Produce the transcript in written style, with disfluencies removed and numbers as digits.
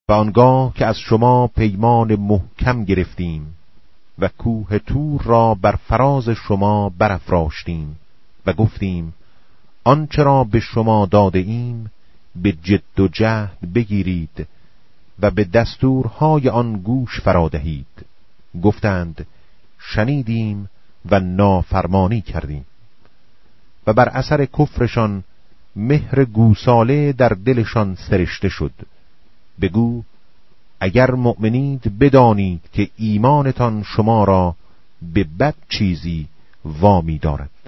و آنگاه که از شما پیمان محکم گرفتیم و کوه طور را بر فراز شما برافراشتیم و گفتیم آنچه را به شما داده ایم به جد و جهد بگیرید و به دستورهای آن گوش فرادهید. گفتند شنیدیم و نافرمانی کردیم. و بر اثر کفرشان مهر گوساله در دلشان سرشته شد. بگو اگر مؤمنید بدانید که ایمانتان شما را به بد چیزی وامی دارد.